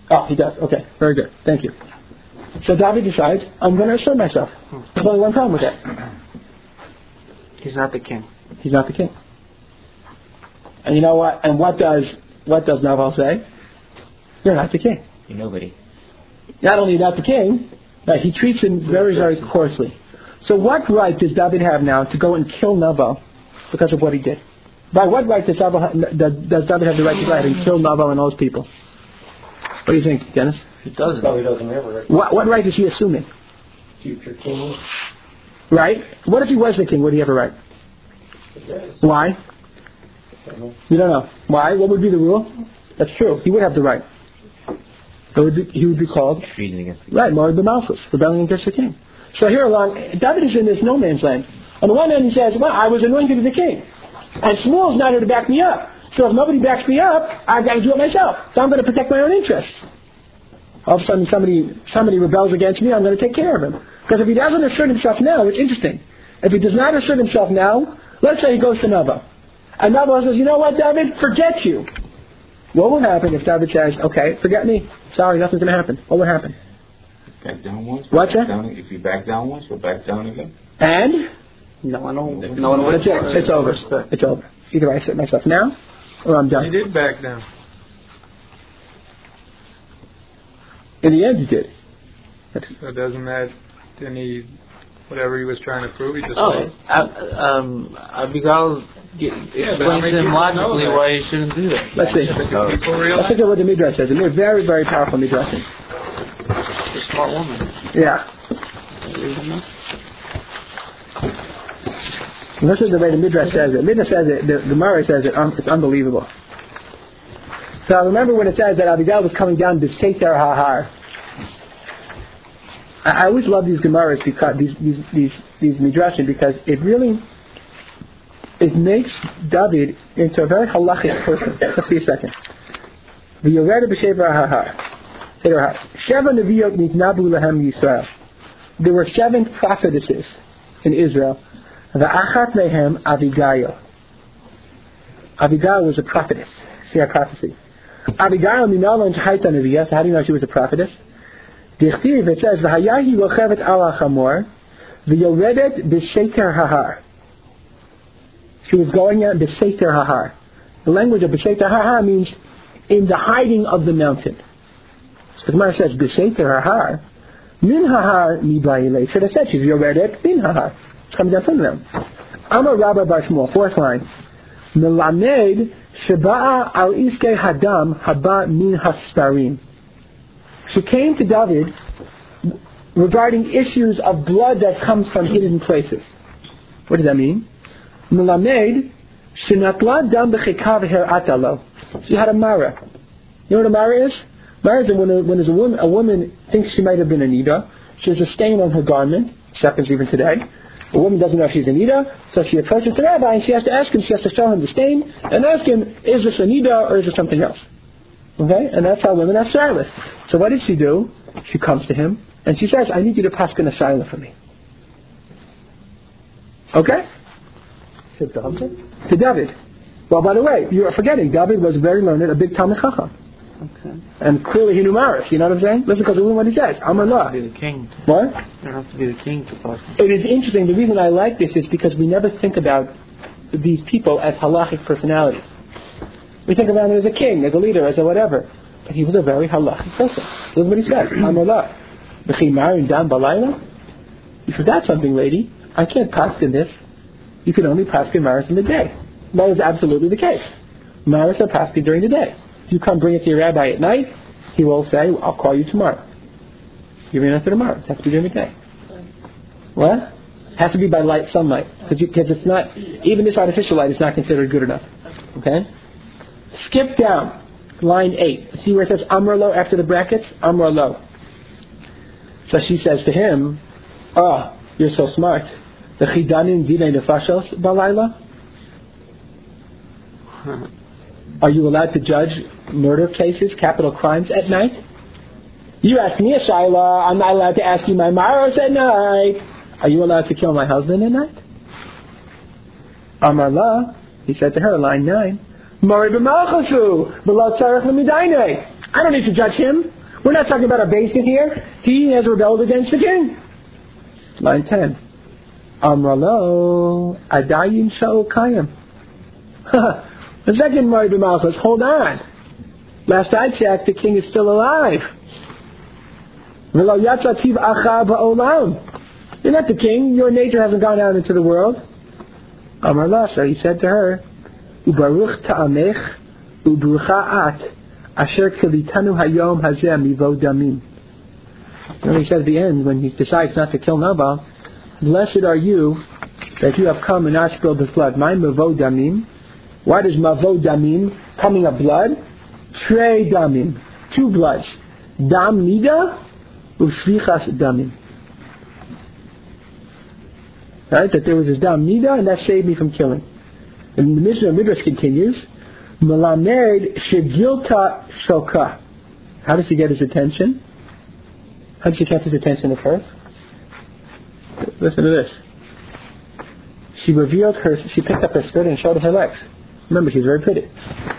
Oh, he does. Okay, very good. Thank you. So David decides, I'm going to assert myself. There's only one problem with that. He's not the king. He's not the king. And you know what? And what does what does Nabal say? You're not the king. You're nobody. Not only not the king, but he treats him very, very coarsely. So what right does David have now to go and kill Nabal because of what he did? By what right does, Nabal ha- does, does David have the right to go ahead and kill Nabal and all those people? What do you think, Dennis? He doesn't. Probably doesn't have a right. What, what right is he assuming? Future king. Right? What if he was the king? Would he have a right? Yes. Why? You don't know. Why? What would be the rule? That's true. He would have the right. It would be, he would be called Treason against the right, Mord b'Malchus, rebelling against the king. So here along, David is in this no man's land. On the one hand, he says, "Well, I was anointed to the king, and Shmuel's not here to back me up. So if nobody backs me up, I've got to do it myself. So I'm going to protect my own interests. All of a sudden, somebody somebody rebels against me. I'm going to take care of him. Because if he doesn't assert himself now, it's interesting. If he does not assert himself now, let's say he goes to Nabal, and Nabal says, 'You know what, David? Forget you.' What will happen if David says, 'Okay, forget me. Sorry, nothing's going to happen'? What will happen? Back down once. What's back that? Down, if you back down once, you'll back down again. And No one will. No one will. it's, it. it's over. It's over. Either I assert myself now, or I'm done. He did back down. In the end, he did. That's, So doesn't that, didn't he, whatever he was trying to prove, he just Oh, lost? uh, um, Abigail get, Yeah, but how explains many to him people know logically that? why he shouldn't do that. let's see. Do people Let's realize? look at what the Midrash says. And they're very, very powerful Midrash. She's a smart woman. Yeah. And this is the way the Midrash says it. Midrash says it, the, the Gemara says it, um, it's unbelievable. So I remember when it says that Abigail was coming down to Seiter Hahar. I, I always love these Gemaras because these these these these Midrashim because it really it makes David into a very halachic person. Let's see a second. The Yored b'Sefer Hahar. Seiter Hahar. Sheva Neviot nitnabu lahem Yisrael. There were seven prophetesses in Israel. The Achat Lehem Abigail. Abigail was a prophetess. She had prophecy. Abigail minalon shahayta neviyah. So how do you know she was a prophetess? Dichtiv, it says, V'hayahi rochevet al hachamor, v'yoredet b'sheiter hahar. She was going at b'sheiter hahar. The language of b'sheiter hahar means in the hiding of the mountain. So the Gemara says, b'sheiter hahar, min hahar mi ba'ilei. Should have said she's yoredet min hahar. It's coming down from them. Amar Rabba Bar Shmuel, fourth line. Melamed sheba'a al iskei hadam haba min hasparim. She came to David regarding issues of blood that comes from hidden places. What does that mean? Melamed shenatla dam b'chikav her'ata lo. She had a mara. You know what a mara is? Mara is when, a, when there's a woman, a woman thinks she might have been a nida. She has a stain on her garment. It happens even today. A woman doesn't know if she's a nida, so she approaches the rabbi and she has to ask him, she has to show him the stain and ask him, is this a nida or is it something else? Okay? And that's how women are stylists. So what did she do? She comes to him and she says, I need you to paskin a shaila for me. Okay? To David? To David. Well, by the way, you are forgetting, David was very learned, a big Talmud Chacham. Okay. And clearly he knew Maris, you know what I'm saying? Listen, because of what he says. Amar Allah. Be the king. What? You don't have to be the king to talk. It is interesting. The reason I like this is because we never think about these people as halachic personalities. We think about him as a king, as a leader, as a whatever. But he was a very halachic person. This is what he says. Amar Allah. B'chimarin dam balayla. You forgot something, lady. I can't paskin this. You can only paskin Maris in the day. That is absolutely the case. Maris are paskin during the day. If you come bring it to your rabbi at night, he will say, I'll call you tomorrow. Give me an answer tomorrow. It has to be during the day. What? It has to be by light sunlight. Because it's not, even this artificial light is not considered good enough. Okay? Skip down. Line eight. See where it says Amrlo after the brackets? Amrlo. So she says to him, oh, you're so smart. The chidanin dinei nefashos balayla? Are you allowed to judge murder cases, capital crimes at night? You ask me a shaila, I'm not allowed to ask you my maros at night. Are you allowed to kill my husband at night? Amar la, he said to her, line nine, Mori b'malchasu, b'lo tzarech l'midaynei. I don't need to judge him. We're not talking about a basement here. He has rebelled against the king. Line ten. Amralo Adayin Sha'ul Kayim. The second Mari b'Malchus, hold on. Last I checked, the king is still alive. V'lo yatsa tiv acha ba'olam. You're not the king. Your nature hasn't gone out into the world. Amar Lasa, he said to her, Ubaruch ta'amech, ubrucha at, asher kilitanu hayom hazeh mivo damim. And he said at the end, when he decides not to kill Nabal, blessed are you that you have come and not spilled his blood. My mivo damim. Why does mavo damim, coming of blood? Trei damim, two bloods. Dam nida, ushvichas damim. Right, that there was this dam nida, and that saved me from killing. And the Mishnah Midrash continues, Melamed shegilta shoka. How does he get his attention? How does she catch his attention at first? Listen to this. She revealed her, she picked up her skirt and showed her legs. Remember, she's very pretty.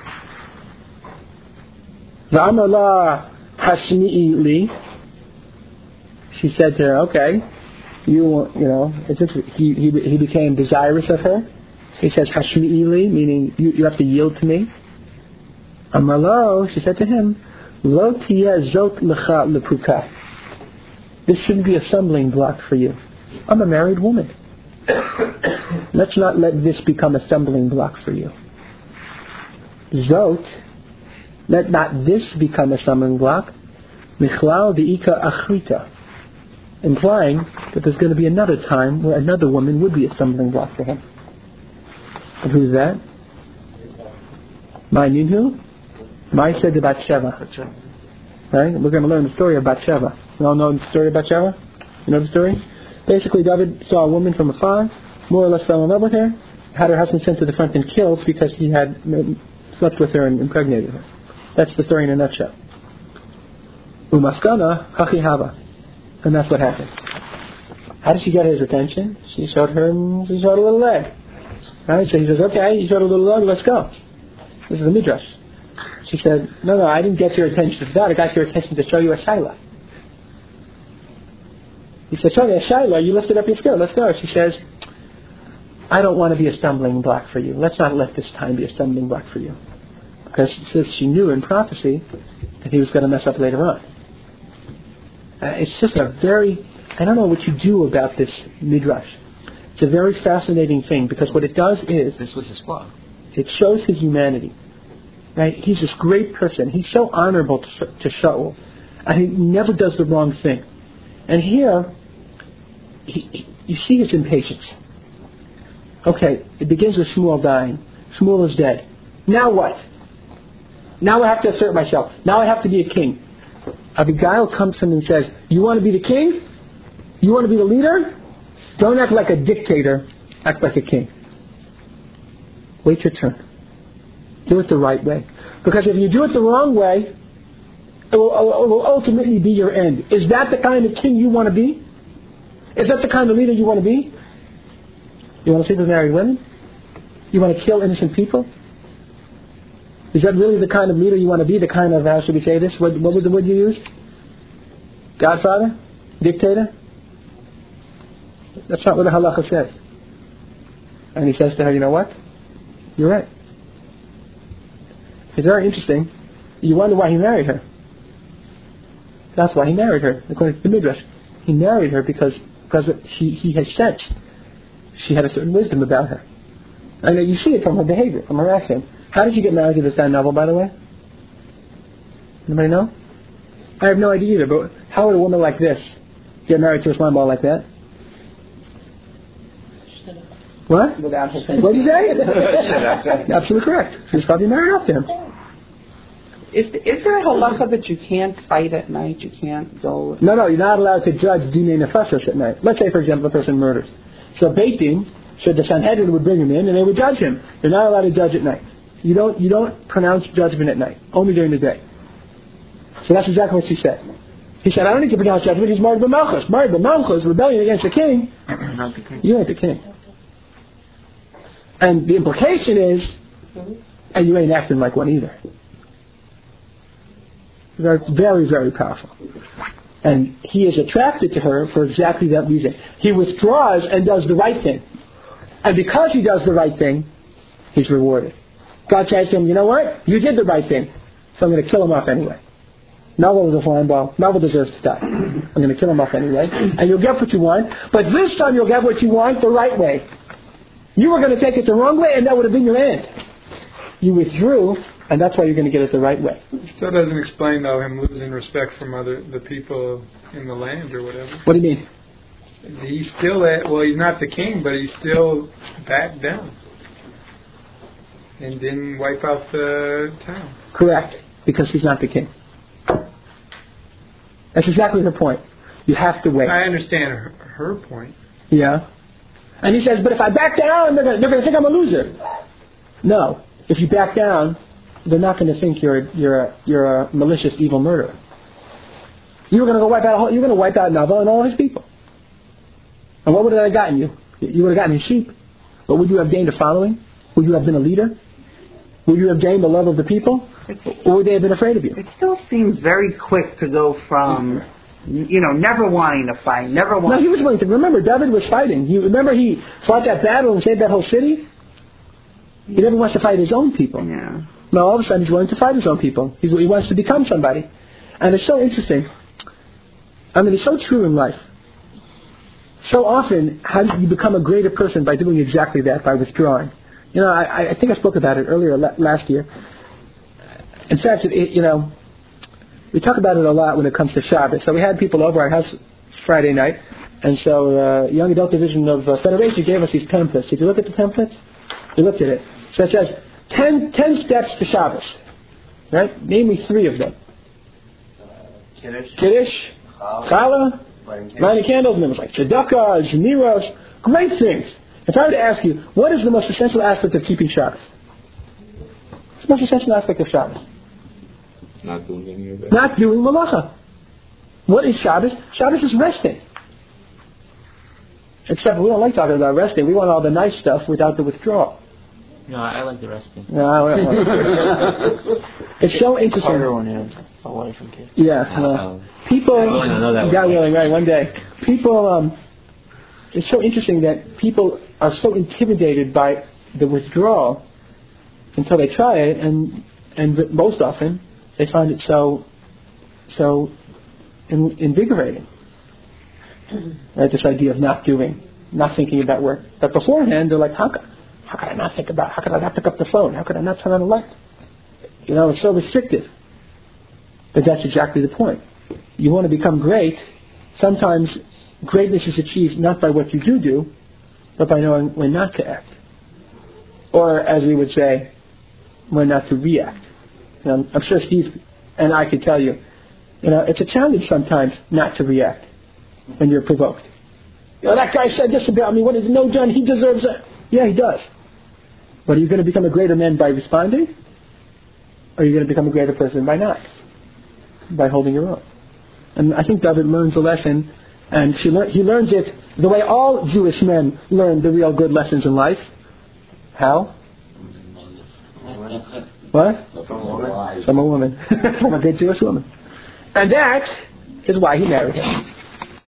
V'amala hashmi'i li. She said to her, okay, you you know, it's he, he he became desirous of her. He says hashmi'i li, meaning you, you have to yield to me. Amalo, she said to him, lo tiyeh zot lecha lepuka. This shouldn't be a stumbling block for you. I'm a married woman. Let's not let this become a stumbling block for you. Zot, let not this become a stumbling block. Michlal di'ika achrita, implying that there's going to be another time where another woman would be a stumbling block for him. And who's that? My who? My said to Bathsheba. Right? We're going to learn the story of Bathsheba. You all know the story of Bathsheba? You know the story? Basically, David saw a woman from afar, more or less fell in love with her, had her husband sent to the front and killed because he had slept with her and impregnated her. That's the story in a nutshell. Umaskana hachi hava, and that's what happened. How did she get his attention? She showed her. She showed a little leg. Right? So he says, "Okay, you showed a little leg. Let's go." This is the midrash. She said, "No, no, I didn't get your attention for that. I got your attention to show you a shaila." He said, "Show me a shaila. You lifted up your skirt. Let's go." She says, "I don't want to be a stumbling block for you. Let's not let this time be a stumbling block for you." Because she says she knew in prophecy that he was going to mess up later on. Uh, it's just a very, I don't know what you do about this midrash. It's a very fascinating thing because what it does is, this was his flaw. It shows his humanity. Right? He's this great person. He's so honorable to, to Shaul. And he never does the wrong thing. And here, he, he, you see his impatience. Okay, it begins with Shmuel dying. Shmuel is dead. Now what? Now I have to assert myself. Now I have to be a king. Abigail comes to him and says, you want to be the king? You want to be the leader? Don't act like a dictator. Act like a king. Wait your turn. Do it the right way. Because if you do it the wrong way, it will, it will ultimately be your end. Is that the kind of king you want to be? Is that the kind of leader you want to be? You want to sleep with married women? You want to kill innocent people? Is that really the kind of leader you want to be? The kind of, how should we say this? What, what was the word you used? Godfather? Dictator? That's not what the halacha says. And he says to her, you know what? You're right. It's very interesting. You wonder why he married her. That's why he married her, according to the Midrash. He married her because, because she, he has sensed she had a certain wisdom about her. And you see it from her behavior, from her action. How did she get married to this guy Novel, by the way? Anybody know? I have no idea either, but how would a woman like this get married to a slime ball like that? What? Without his What did you say? Absolutely correct. She was probably married off to him. Is, is there a halacha that you can't fight at night? You can't go... No, no, you're not allowed to judge Dinei Nefashos at night. Let's say, for example, a person murders. So Beit Din, so the Sanhedrin would bring him in and they would judge him. You're not allowed to judge at night. You don't, you don't pronounce judgment at night, only during the day. So that's exactly what she said. He said, I don't need to pronounce judgment, he's married by Malchus. Married by Malchus, rebellion against the king. Not the king. You ain't the king. And the implication is, and you ain't acting like one either. Very, very, very powerful. And he is attracted to her for exactly that reason. He withdraws and does the right thing. And because he does the right thing, he's rewarded. God says to him, you know what? You did the right thing. So I'm going to kill him off anyway. Novel is a flying ball. Novel deserves to die. I'm going to kill him off anyway. And you'll get what you want. But this time you'll get what you want the right way. You were going to take it the wrong way and that would have been your end. You withdrew and that's why you're going to get it the right way. It still doesn't explain, though, him losing respect from other the people in the land or whatever. What do you mean? He's still at, well, he's not the king, but he's still backed down and didn't wipe out the town. Correct, because he's not the king. That's exactly her point. You have to wait. I understand her, her point. Yeah. And he says, but if I back down, they're going to think I'm a loser. No. If you back down, they're not going to think you're you're a, you're a malicious, evil murderer. You were going to go wipe out. You're going to wipe out Nabal and all his people. And what would that have gotten you? You would have gotten his sheep. But would you have gained a following? Would you have been a leader? Would you have gained the love of the people? Or would they have been afraid of you? It still seems very quick to go from, you know, never wanting to fight, never wanting. No, he was willing to. Remember, David was fighting. He remember he fought that battle and saved that whole city. He never wants to fight his own people. Yeah. No, all of a sudden he's willing to fight his own people. He's, he wants to become somebody. And it's so interesting. I mean, it's so true in life. So often, how do you become a greater person by doing exactly that, by withdrawing? You know, I, I think I spoke about it earlier last year. In fact, it, it, you know, we talk about it a lot when it comes to Shabbos. So we had people over our house Friday night, and so uh, Young Adult Division of uh, Federation gave us these pamphlets. Did you look at the pamphlets? We looked at it. So it says, ten, ten steps to Shabbos. Right? Name me three of them. Uh, Kiddush. Kiddush. Challah. Lighting candles. And it was like tzedakah, zemiros. Great things. If I were to ask you, what is the most essential aspect of keeping Shabbos? What's the most essential aspect of Shabbos? Not doing any of that. Not doing malacha. What is Shabbos? Shabbos is resting. Except we don't like talking about resting. We want all the nice stuff without the withdrawal. No, I like the resting. No, I don't. It's so interesting. Harder when you have a wife and kids. Yeah. Uh, people, God willing, right, one day. People, um, it's so interesting that people are so intimidated by the withdrawal until they try it, and and most often they find it so so in, invigorating. Right, this idea of not doing, not thinking about work. But beforehand, they're like, how could, how could I not think about, how could I not pick up the phone? How could I not turn on the light? You know, it's so restrictive. But that's exactly the point. You want to become great. Sometimes greatness is achieved not by what you do do, but by knowing when not to act. Or, as we would say, when not to react. You know, I'm sure Steve and I could tell you, you know, it's a challenge sometimes not to react when you're provoked. You know, that guy said this about me. What is no done? He deserves it. Yeah, he does. But are you going to become a greater man by responding? Or are you going to become a greater person by not? By holding your own. And I think David learns a lesson, and she lear- he learns it the way all Jewish men learn the real good lessons in life. How? What? From a woman. From a woman. From a good Jewish woman. And that is why he married her.